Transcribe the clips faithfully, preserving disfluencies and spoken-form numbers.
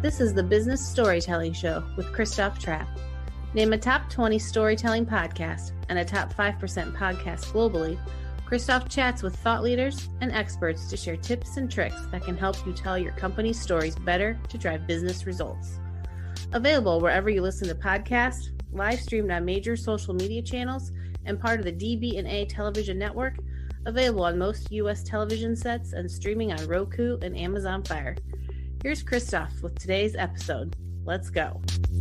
This is the Business Storytelling Show with Christoph Trapp. Name a top twenty storytelling podcast and a top five percent podcast globally. Christoph chats with thought leaders and experts to share tips and tricks that can help you tell your company's stories better to drive business results. Available wherever you listen to podcasts, live streamed on major social media channels, and part of the D B and A television network. Available on most U S television sets and streaming on Roku and Amazon Fire. Here's Christoph with today's episode. Let's go.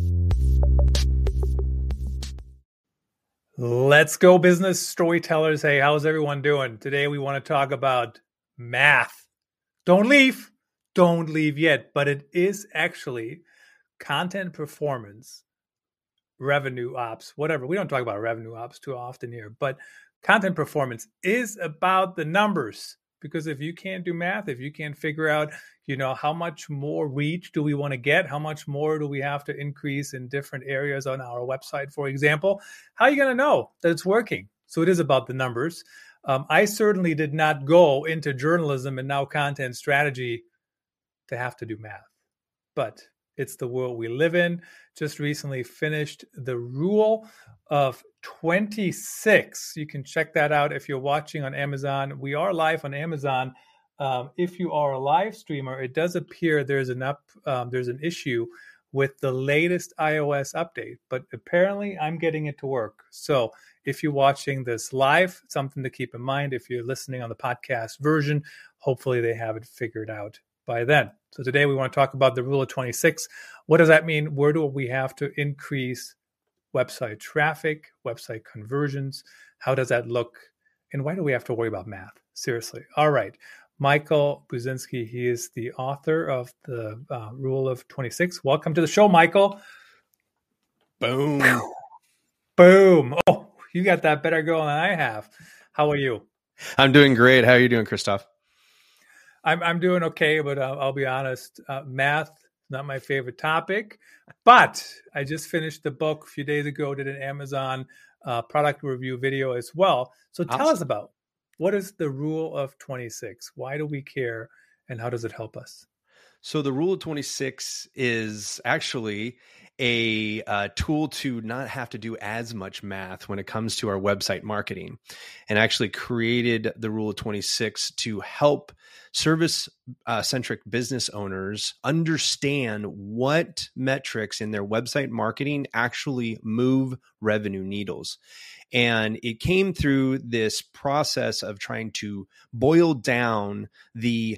Let's go, business storytellers. Hey, how's everyone doing? Today we want to talk about math. Don't leave. Don't leave yet. But it is actually content performance, revenue ops, whatever. We don't talk about revenue ops too often here, but content performance is about the numbers. Because if you can't do math, if you can't figure out, you know, how much more reach do we want to get? How much more do we have to increase in different areas on our website, for example? How are you going to know that it's working? So it is about the numbers. Um, I certainly did not go into journalism and now content strategy to have to do math. But it's the world we live in. Just recently finished the Rule of twenty-six. You can check that out if you're watching on Amazon. We are live on Amazon. Um, if you are a live streamer, it does appear there's an up, um, there's an issue with the latest iOS update, but apparently I'm getting it to work. So if you're watching this live, something to keep in mind. If you're listening on the podcast version, hopefully they have it figured out by then. So today we want to talk about the Rule of twenty-six. What does that mean? Where do we have to increase website traffic, website conversions? How does that look? And why do we have to worry about math? Seriously. All right. Michael Buzinski, he is the author of the uh, Rule of twenty-six. Welcome to the show, Michael. Boom. Boom. Oh, you got that better going than I have. How are you? I'm doing great. How are you doing, Christoph? I'm I'm doing okay, but uh, I'll be honest, uh, math is not my favorite topic. But I just finished the book a few days ago, did an Amazon uh, product review video as well. So tell Awesome. us about, what is the Rule of twenty-six? Why do we care, and how does it help us? So the Rule of twenty-six is actually a uh, tool to not have to do as much math when it comes to our website marketing, and actually created the Rule of twenty-six to help service-centric uh, business owners understand what metrics in their website marketing actually move revenue needles. And it came through this process of trying to boil down the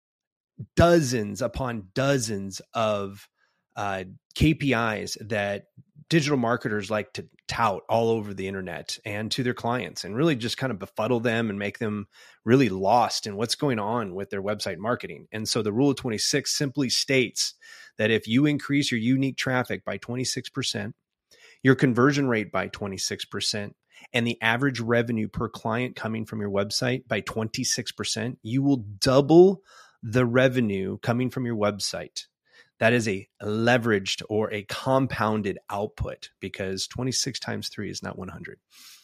dozens upon dozens of uh, K P Is that digital marketers like to tout all over the internet and to their clients, and really just kind of befuddle them and make them really lost in what's going on with their website marketing. And so the Rule of twenty-six simply states that if you increase your unique traffic by twenty-six percent, your conversion rate by twenty-six percent, and the average revenue per client coming from your website by twenty-six percent, you will double the revenue coming from your website. That is a leveraged or a compounded output, because twenty-six times three is not one hundred.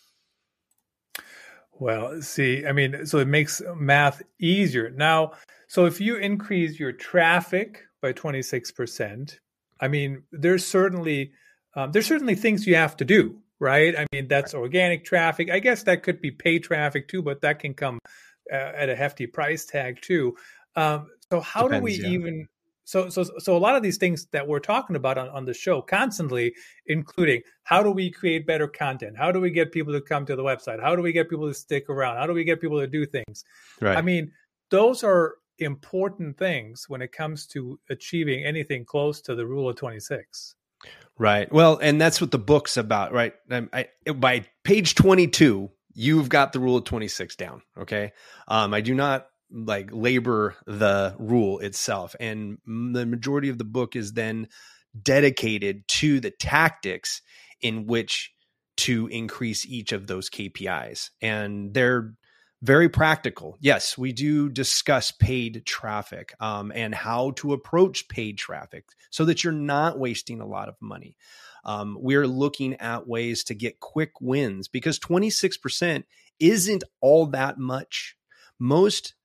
Well, see, I mean, so it makes math easier. Now, so if you increase your traffic by twenty-six percent, I mean, there's certainly um, there's certainly things you have to do, right? I mean, that's organic traffic. I guess that could be paid traffic too, but that can come uh, at a hefty price tag too. Um, so how Depends, do we yeah. even, so, so, so a lot of these things that we're talking about on, on the show constantly, including how do we create better content? How do we get people to come to the website? How do we get people to stick around? How do we get people to do things? Right. I mean, those are important things when it comes to achieving anything close to the Rule of twenty-six. Right. Well, and that's what the book's about, right? I, I, by page twenty-two, you've got the Rule of twenty-six down. Okay. Um, I do not like labor the rule itself. And the majority of the book is then dedicated to the tactics in which to increase each of those K P Is. And they're very practical. Yes, we do discuss paid traffic um, and how to approach paid traffic so that you're not wasting a lot of money. Um, we're looking at ways to get quick wins, because twenty-six percent isn't all that much. Most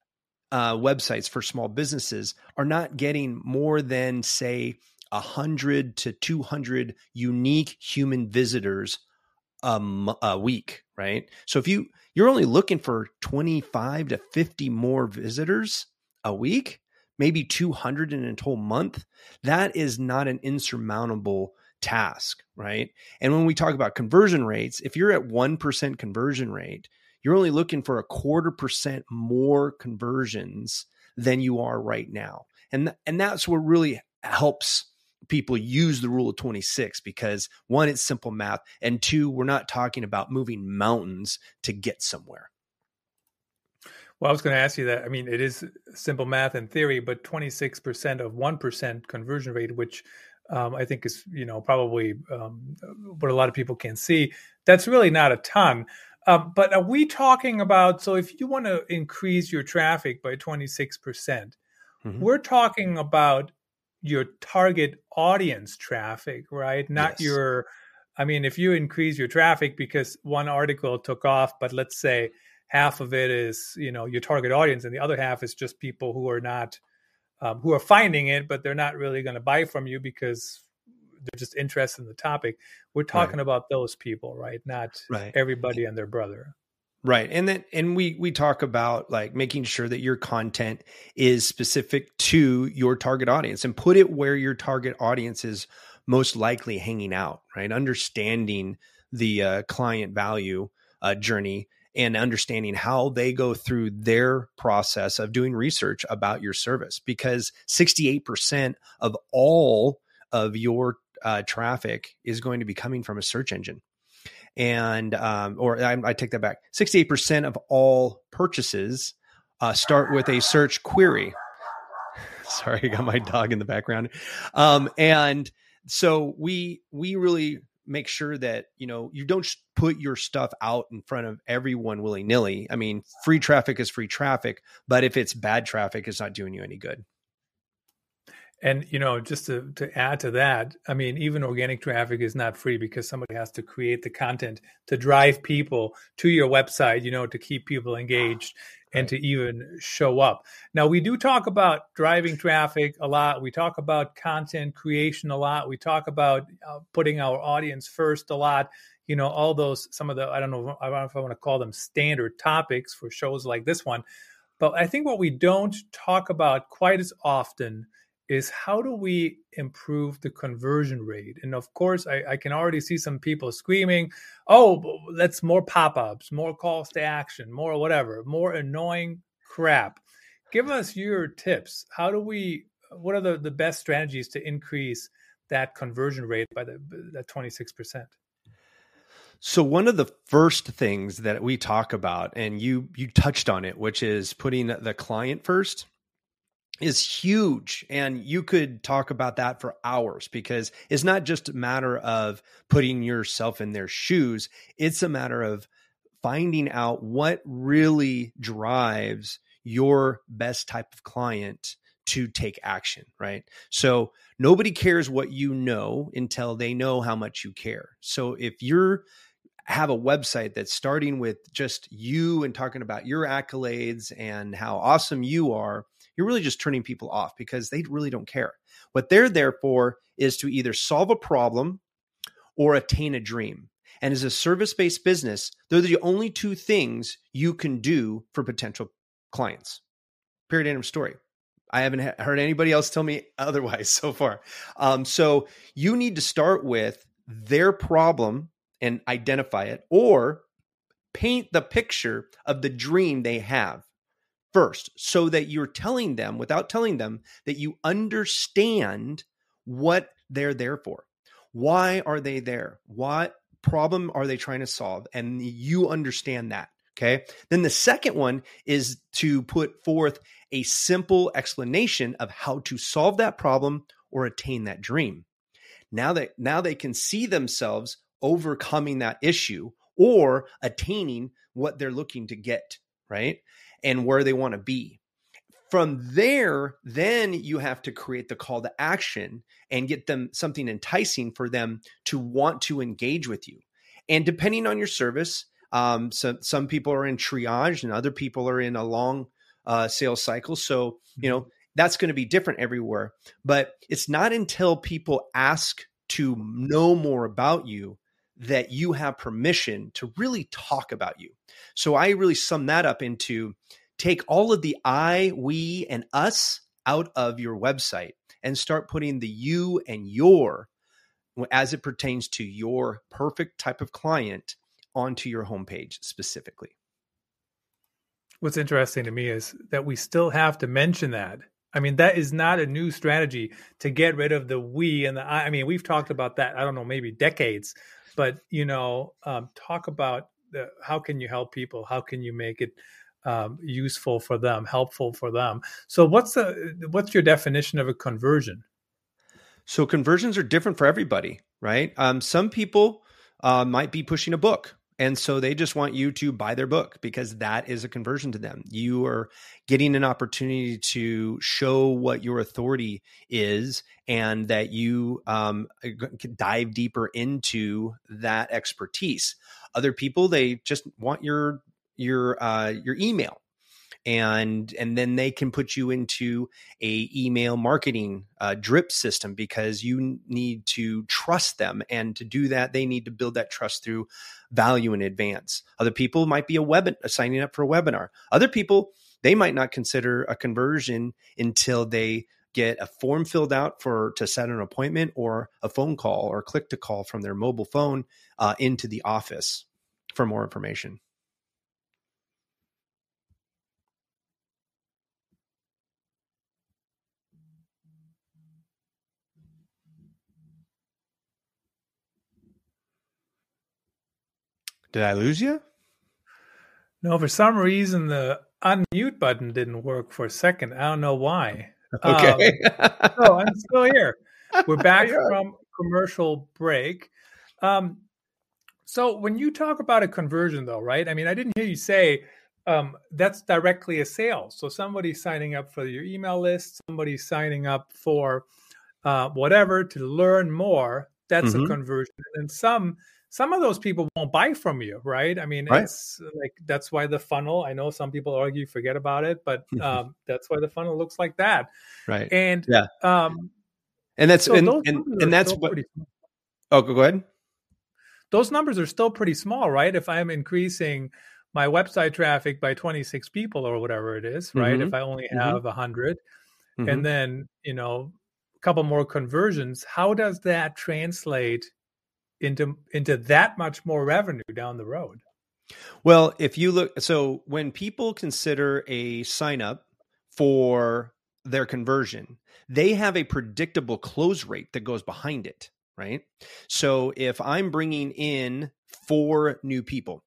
uh, websites for small businesses are not getting more than, say, one hundred to two hundred unique human visitors um, a week, right? So if you, you're only looking for twenty-five to fifty more visitors a week, maybe two hundred in a whole month, that is not an insurmountable task, right? And when we talk about conversion rates, if you're at one percent conversion rate, you're only looking for a quarter percent more conversions than you are right now. And, th- and that's what really helps people use the rule of twenty-six, because one, it's simple math, and two, we're not talking about moving mountains to get somewhere. Well, I was going to ask you that. I mean, it is simple math in theory, but twenty-six percent of one percent conversion rate, which um, I think is, you know, probably um, what a lot of people can see, that's really not a ton. Uh, but are we talking about, so if you want to increase your traffic by twenty-six percent, mm-hmm. we're talking about your target audience traffic, right? Not yes. your, I mean, if you increase your traffic because one article took off, but let's say half of it is, you know, your target audience and the other half is just people who are not, um, who are finding it, but they're not really going to buy from you because they're just interested in the topic. We're talking right. about those people, right? Not right. everybody and their brother. Right. And then, and we, we talk about like making sure that your content is specific to your target audience and put it where your target audience is most likely hanging out, right? Understanding the uh, client value uh, journey and understanding how they go through their process of doing research about your service, because sixty-eight percent of all of your uh, traffic is going to be coming from a search engine. And, um, or I, I take that back. sixty-eight percent of all purchases uh, start with a search query. Sorry, I got my dog in the background. Um, and so we, we really make sure that, you know, you don't put your stuff out in front of everyone willy nilly. I mean, free traffic is free traffic, but if it's bad traffic, it's not doing you any good. And, you know, just to, to add to that, I mean, even organic traffic is not free because somebody has to create the content to drive people to your website, you know, to keep people engaged and right. to even show up. Now, we do talk about driving traffic a lot. We talk about content creation a lot. We talk about uh, putting our audience first a lot. You know, all those, some of the, I don't know, I don't know if I want to call them standard topics for shows like this one. But I think what we don't talk about quite as often is how do we improve the conversion rate? And of course, I, I can already see some people screaming, oh, let's more pop-ups, more calls to action, more whatever, more annoying crap. Give us your tips. How do we, what are the, the best strategies to increase that conversion rate by the that twenty-six percent? So one of the first things that we talk about, and you you touched on it, which is putting the client first, is huge. And you could talk about that for hours, because it's not just a matter of putting yourself in their shoes. It's a matter of finding out what really drives your best type of client to take action, right? So nobody cares what you know until they know how much you care. So if you're have a website that's starting with just you and talking about your accolades and how awesome you are, you're really just turning people off because they really don't care. What they're there for is to either solve a problem or attain a dream. And as a service-based business, they're the only two things you can do for potential clients. Period, end of story. I haven't heard anybody else tell me otherwise so far. Um, so you need to start with their problem and identify it, or paint the picture of the dream they have first, so that you're telling them, without telling them, that you understand what they're there for. Why are they there? What problem are they trying to solve? And you understand that. Okay. Then the second one is to put forth a simple explanation of how to solve that problem or attain that dream. Now that now they can see themselves overcoming that issue or attaining what they're looking to get, right? And where they want to be. From there, then you have to create the call to action and get them something enticing for them to want to engage with you. And depending on your service, um, so, some people are in triage and other people are in a long uh, sales cycle. So, you know, that's going to be different everywhere. But it's not until people ask to know more about you that you have permission to really talk about you. So I really sum that up into take all of the I, we, and us out of your website and start putting the you and your as it pertains to your perfect type of client onto your homepage specifically. What's interesting to me is that we still have to mention that. I mean, that is not a new strategy to get rid of the we and the I. I mean, we've talked about that, I don't know, maybe decades, but, you know, um, talk about the, how can you help people? How can you make it um, useful for them, helpful for them? So what's the, what's your definition of a conversion? So conversions are different for everybody, right? Um, some people uh, might be pushing a book. And so they just want you to buy their book because that is a conversion to them. You are getting an opportunity to show what your authority is and that you um, can dive deeper into that expertise. Other people, they just want your your uh, your email. And and then they can put you into a email marketing uh, drip system because you need to trust them. And to do that, they need to build that trust through value in advance. Other people might be a web signing up for a webinar. Other people, they might not consider a conversion until they get a form filled out for to set an appointment or a phone call or click to call from their mobile phone uh, into the office for more information. Did I lose you? No, for some reason, the unmute button didn't work for a second. I don't know why. Okay. Um, so I'm still here. We're back from commercial break. Um, so when you talk about a conversion, though, right? I mean, I didn't hear you say um, that's directly a sale. So somebody's signing up for your email list, somebody's signing up for uh, whatever to learn more. That's mm-hmm. a conversion. And some some of those people won't buy from you, right? I mean, right. It's like that's why the funnel. I know some people argue, forget about it, but um, that's why the funnel looks like that, right? And yeah, um, and that's so and and, and that's what. Oh, go ahead. Those numbers are still pretty small, right? If I'm increasing my website traffic by twenty-six people or whatever it is, right? Mm-hmm. If I only have mm-hmm. one hundred, mm-hmm. and then, you know, a couple more conversions, how does that translate into into that much more revenue down the road? Well, if you look, so when people consider a sign up for their conversion, they have a predictable close rate that goes behind it. Right. So if I'm bringing in four new people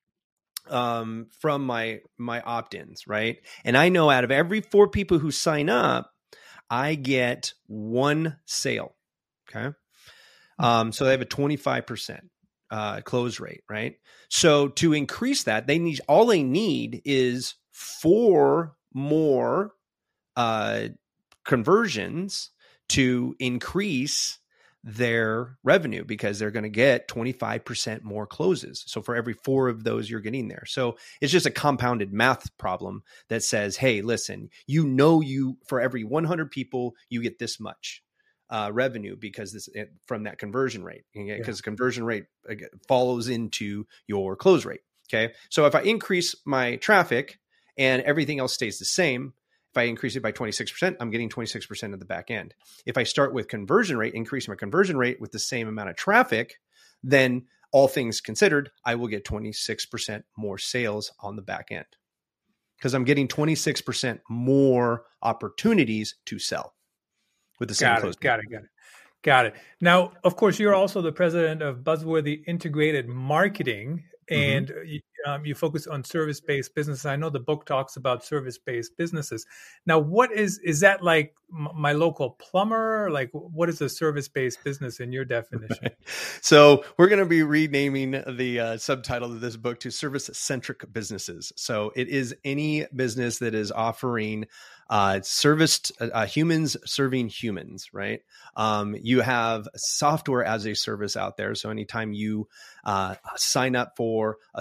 um, from my my opt-ins, right, and I know out of every four people who sign up, I get one sale. Okay. Um, so they have a twenty-five percent uh, close rate. Right. So to increase that, they need all they need is four more uh, conversions to increase their revenue because they're going to get twenty-five percent more closes. So for every four of those, you're getting there. So it's just a compounded math problem that says, hey, listen, you know, you for every one hundred people, you get this much uh, revenue because this from that conversion rate, because yeah. conversion rate again, follows into your close rate. Okay. So if I increase my traffic and everything else stays the same, if I increase it by twenty-six percent, I'm getting twenty-six percent at the back end. If I start with conversion rate, increasing my conversion rate with the same amount of traffic, then all things considered, I will get twenty-six percent more sales on the back end because I'm getting twenty-six percent more opportunities to sell with the same got close. It, got it, got it, got it. Now, of course, you're also the president of Buzzworthy Integrated Marketing, and mm-hmm. you, um, you focus on service-based businesses. I know the book talks about service-based businesses. Now, what is is that like m- my local plumber? Like, what is a service-based business in your definition? Right. So we're going to be renaming the uh, subtitle of this book to Service-Centric Businesses. So it is any business that is offering uh, serviced uh, humans serving humans, right? Um, you have software as a service out there. So anytime you uh, sign up for a software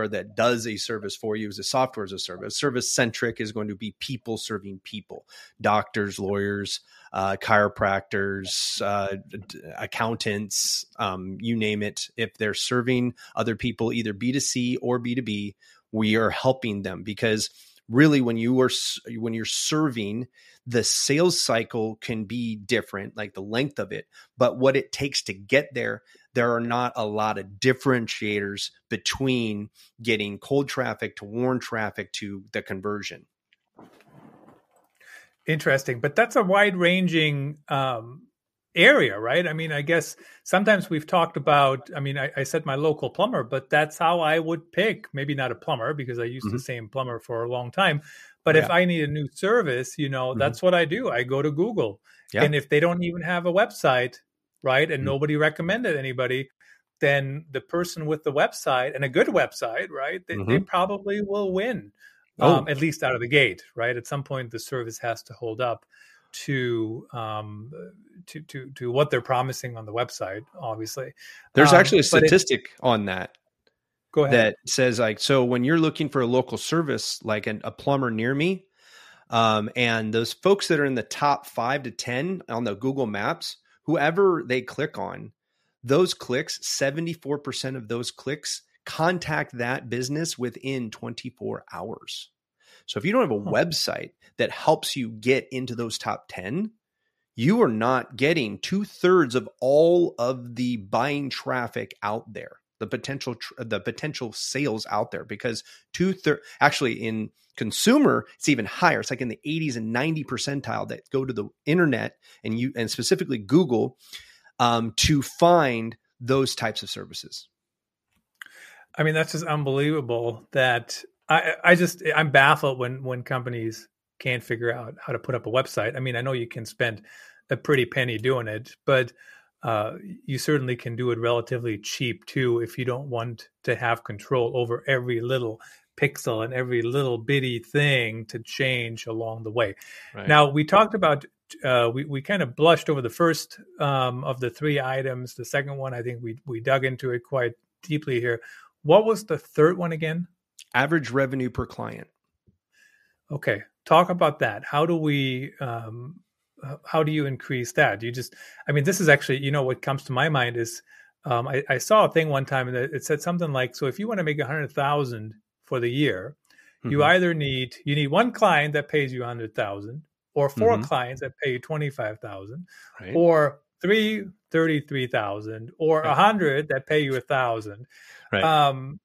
software that does a service for you is a software as a service. Service centric is going to be people serving people, doctors, lawyers, uh, chiropractors, uh, accountants, um, you name it. If they're serving other people, either B two C or B two B, we are helping them, because really when you are, when you're serving, the sales cycle can be different, like the length of it, but what it takes to get there, there are not a lot of differentiators between getting cold traffic to warm traffic to the conversion. Interesting. But that's a wide ranging um, area, right? I mean, I guess sometimes we've talked about, I mean, I, I said my local plumber, but that's how I would pick, maybe not a plumber because I used mm-hmm. the same plumber for a long time. But yeah. if I need a new service, you know, mm-hmm. that's what I do. I go to Google. Yeah. And if they don't even have a website, right, and mm-hmm. nobody recommended anybody, then the person with the website, and a good website, right, they, mm-hmm. they probably will win, oh. um, at least out of the gate, right? At some point, the service has to hold up to um, to to to what they're promising on the website, obviously. There's um, actually a statistic it, on that. Go ahead. That says, like, so when you're looking for a local service, like an, a plumber near me, um, and those folks that are in the top five to ten on the Google Maps, whoever they click on, those clicks, seventy-four percent of those clicks contact that business within twenty-four hours. So if you don't have a huh. website that helps you get into those top ten, you are not getting two thirds of all of the buying traffic out there. The potential, the potential sales out there, because two thirds, actually in consumer, it's even higher. It's like in the eighties and ninety percentile that go to the internet and you, and specifically Google, um, to find those types of services. I mean, that's just unbelievable that I, I just, I'm baffled when, when companies can't figure out how to put up a website. I mean, I know you can spend a pretty penny doing it, but Uh, you certainly can do it relatively cheap too if you don't want to have control over every little pixel and every little bitty thing to change along the way. Right. Now, we talked about, uh, we, we kind of blushed over the first um, of the three items. The second one, I think we we dug into it quite deeply here. What was the third one again? Average revenue per client. Okay, talk about that. How do we... Um, How do you increase that? Do you just, I mean, this is actually, you know, what comes to my mind is um, I, I saw a thing one time that it said something like, so if you want to make a hundred thousand for the year, mm-hmm. you either need, you need one client that pays you a hundred thousand or four mm-hmm. clients that pay you twenty-five thousand right. or three, thirty-three thousand or a right. hundred that pay you a thousand. Right. Um,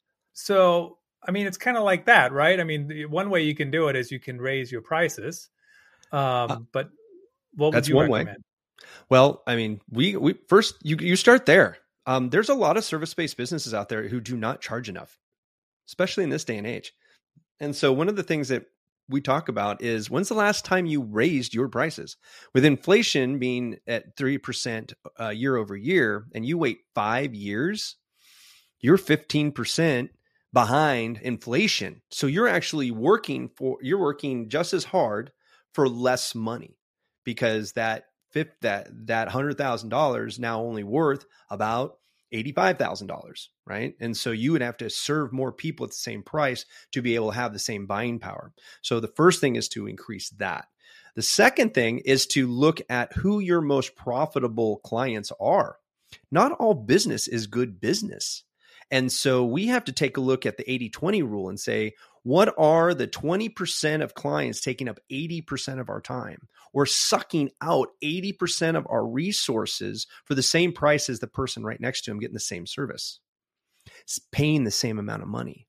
so, I mean, it's kind of like that, right? I mean, one way you can do it is you can raise your prices, um, uh, but what would That's you one recommend? Way. Well, I mean, we, we first, you, you start there. Um, there's a lot of service-based businesses out there who do not charge enough, especially in this day and age. And so one of the things that we talk about is, when's the last time you raised your prices? With inflation being at three percent uh, year over year, and you wait five years, you're fifteen percent behind inflation. So you're actually working for, you're working just as hard for less money. Because that fifth, that that hundred thousand dollars now only worth about eighty-five thousand dollars, right? And so you would have to serve more people at the same price to be able to have the same buying power. So the first thing is to increase that. The second thing is to look at who your most profitable clients are. Not all business is good business. And so we have to take a look at the eighty twenty rule and say, what are the twenty percent of clients taking up eighty percent of our time, or sucking out eighty percent of our resources for the same price as the person right next to him getting the same service? It's paying the same amount of money.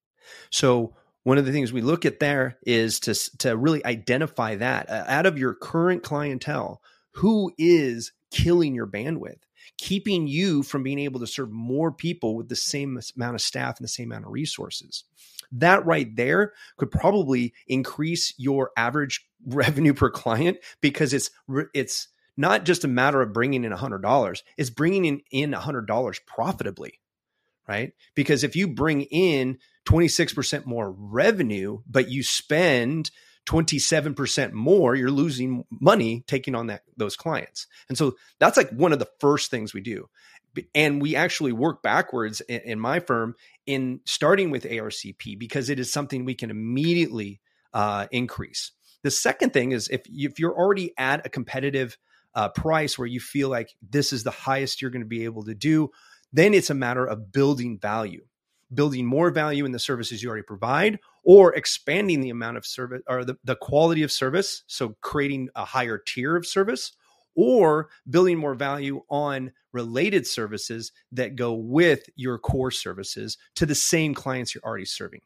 So one of the things we look at there is to, to really identify that uh, out of your current clientele, who is killing your bandwidth, keeping you from being able to serve more people with the same amount of staff and the same amount of resources. That right there could probably increase your average revenue per client, because it's it's not just a matter of bringing in one hundred dollars. It's bringing in, in one hundred dollars profitably, right? Because if you bring in twenty-six percent more revenue, but you spend twenty-seven percent more, you're losing money taking on that those clients. And so that's like one of the first things we do. And we actually work backwards in, in my firm in starting with A R C P because it is something we can immediately uh, increase. The second thing is if, if you're already at a competitive uh, price where you feel like this is the highest you're going to be able to do, then it's a matter of building value, building more value in the services you already provide, or expanding the amount of service or the, the quality of service. So creating a higher tier of service, or building more value on related services that go with your core services to the same clients you're already serving.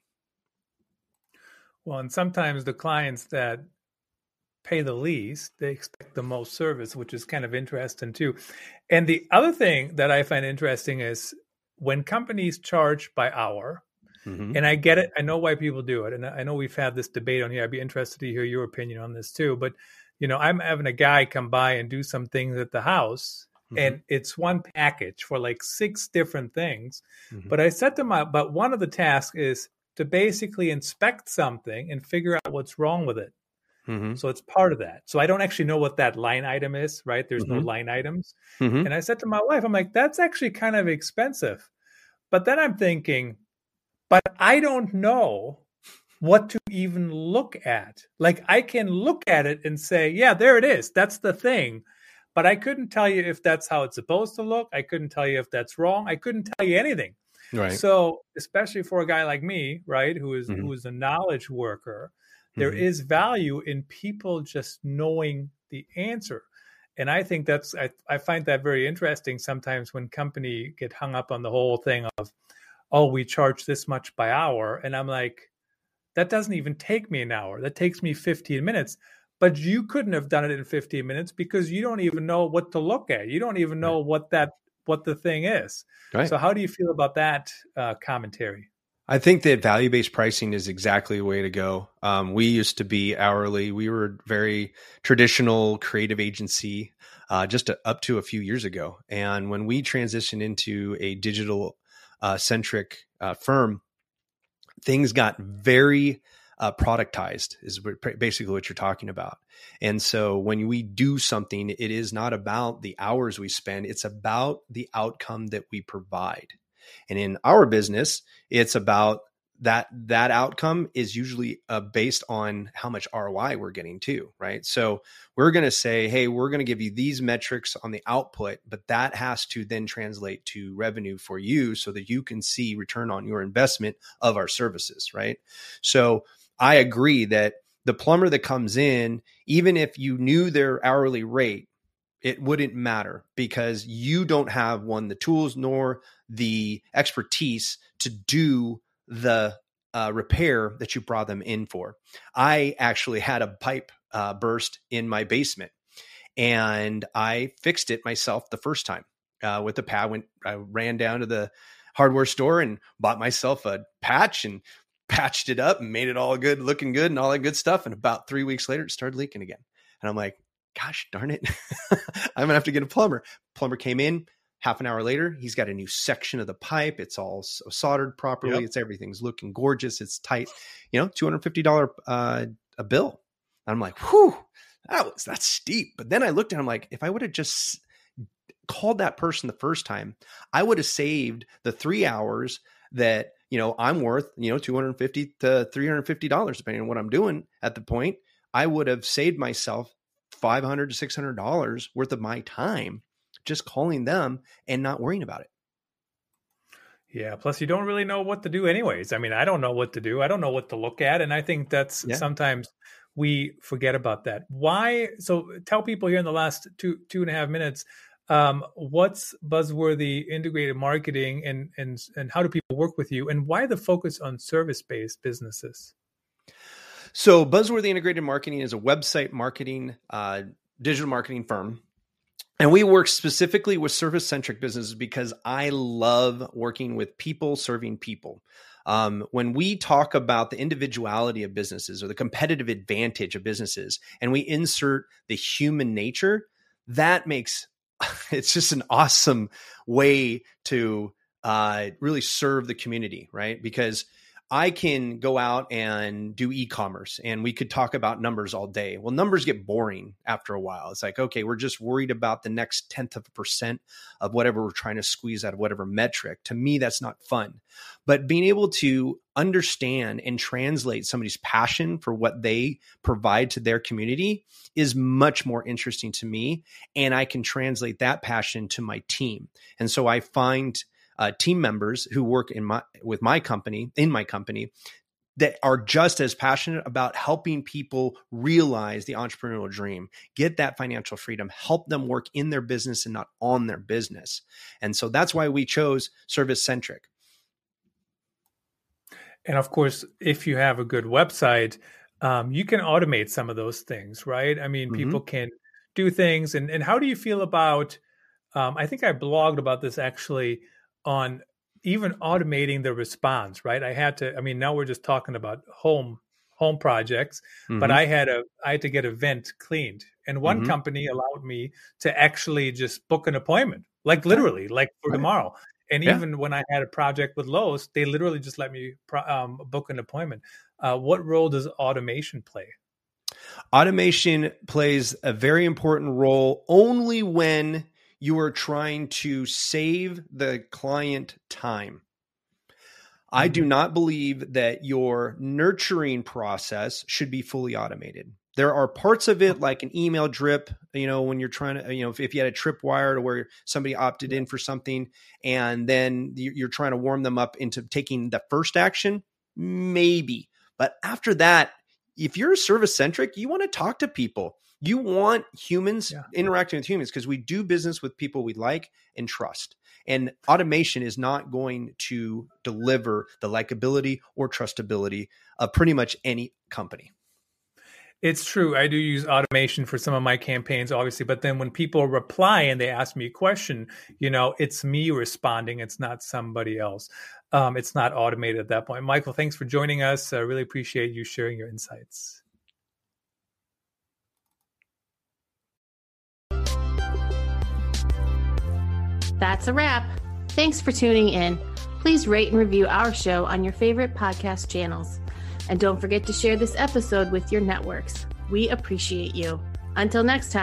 Well, and sometimes the clients that pay the least, they expect the most service, which is kind of interesting too. And the other thing that I find interesting is when companies charge by hour, mm-hmm. and I get it, I know why people do it. And I know we've had this debate on here. I'd be interested to hear your opinion on this too. But, you know, I'm having a guy come by and do some things at the house, mm-hmm. and it's one package for like six different things. Mm-hmm. But I said to my, but one of the tasks is to basically inspect something and figure out what's wrong with it. Mm-hmm. So it's part of that. So I don't actually know what that line item is, right? There's mm-hmm. no line items. Mm-hmm. And I said to my wife, I'm like, that's actually kind of expensive. But then I'm thinking, but I don't know what to even look at. Like I can look at it and say, yeah, there it is. That's the thing. But I couldn't tell you if that's how it's supposed to look. I couldn't tell you if that's wrong. I couldn't tell you anything. Right. So especially for a guy like me, right, who is mm-hmm. who is a knowledge worker, there mm-hmm. is value in people just knowing the answer. And I think that's, I, I find that very interesting sometimes when company get hung up on the whole thing of, oh, we charge this much by hour. And I'm like, that doesn't even take me an hour. That takes me fifteen minutes. But you couldn't have done it in fifteen minutes because you don't even know what to look at. You don't even know right. what that, what the thing is. Right. So how do you feel about that uh, commentary? I think that value-based pricing is exactly the way to go. Um, we used to be hourly. We were very traditional creative agency uh, just to, up to a few years ago. And when we transitioned into a digital uh, centric uh, firm, things got very uh, productized is basically what you're talking about. And so when we do something, it is not about the hours we spend. It's about the outcome that we provide. And in our business, it's about that that outcome is usually uh, based on how much R O I we're getting too, right? So we're going to say, hey, we're going to give you these metrics on the output, but that has to then translate to revenue for you so that you can see return on your investment of our services, right? So I agree that the plumber that comes in, even if you knew their hourly rate, it wouldn't matter because you don't have one, the tools nor the expertise to do the uh, repair that you brought them in for. I actually had a pipe uh, burst in my basement and I fixed it myself the first time uh, with the pad. Went, I ran down to the hardware store and bought myself a patch and patched it up and made it all good, looking good and all that good stuff. And about three weeks later, it started leaking again. And I'm like, gosh darn it, I'm gonna have to get a plumber. Plumber came in half an hour later. He's got a new section of the pipe. It's all soldered properly. Yep. It's everything's looking gorgeous. It's tight, you know, two hundred fifty dollars uh, a bill. I'm like, whew, that was, that's steep. But then I looked at him like, if I would have just called that person the first time, I would have saved the three hours that, you know, I'm worth, you know, two hundred fifty to three hundred fifty dollars, depending on what I'm doing at the point. I would have saved myself five hundred to six hundred dollars worth of my time just calling them and not worrying about it. Yeah. Plus you don't really know what to do anyways. I mean, I don't know what to do. I don't know what to look at. And I think that's yeah. sometimes we forget about that. Why? So tell people here in the last two, two and a half minutes, um, what's Buzzworthy integrated marketing and, and, and how do people work with you and why the focus on service-based businesses? So Buzzworthy Integrated Marketing is a website marketing, uh, digital marketing firm. And we work specifically with service-centric businesses because I love working with people serving people. Um, when we talk about the individuality of businesses or the competitive advantage of businesses, and we insert the human nature, that makes, it's just an awesome way to uh, really serve the community, right? Because I can go out and do e-commerce and we could talk about numbers all day. Well, numbers get boring after a while. It's like, okay, we're just worried about the next tenth of a percent of whatever we're trying to squeeze out of whatever metric. To me, that's not fun. But being able to understand and translate somebody's passion for what they provide to their community is much more interesting to me. And I can translate that passion to my team. And so I find Uh, team members who work in my with my company, in my company, that are just as passionate about helping people realize the entrepreneurial dream, get that financial freedom, help them work in their business and not on their business. And so that's why we chose Service Centric. And of course, if you have a good website, um, you can automate some of those things, right? I mean, mm-hmm. people can do things. And, and how do you feel about, um, I think I blogged about this actually, on even automating the response, right? I had to, I mean, now we're just talking about home, home projects, mm-hmm. but I had a, I had to get a vent cleaned. And one mm-hmm. company allowed me to actually just book an appointment, like literally, like for right. tomorrow. And yeah. even when I had a project with Lowe's, they literally just let me um, book an appointment. Uh, what role does automation play? Automation plays a very important role only when you are trying to save the client time. I do not believe that your nurturing process should be fully automated. There are parts of it like an email drip, you know, when you're trying to, you know, if, if you had a tripwire to where somebody opted in for something and then you're trying to warm them up into taking the first action, maybe. But after that, if you're service centric, you want to talk to people. You want humans yeah. interacting with humans because we do business with people we like and trust. And automation is not going to deliver the likability or trustability of pretty much any company. It's true. I do use automation for some of my campaigns, obviously. But then when people reply and they ask me a question, you know, it's me responding. It's not somebody else. Um, it's not automated at that point. Michael, thanks for joining us. I really appreciate you sharing your insights. That's a wrap. Thanks for tuning in. Please rate and review our show on your favorite podcast channels. And don't forget to share this episode with your networks. We appreciate you. Until next time.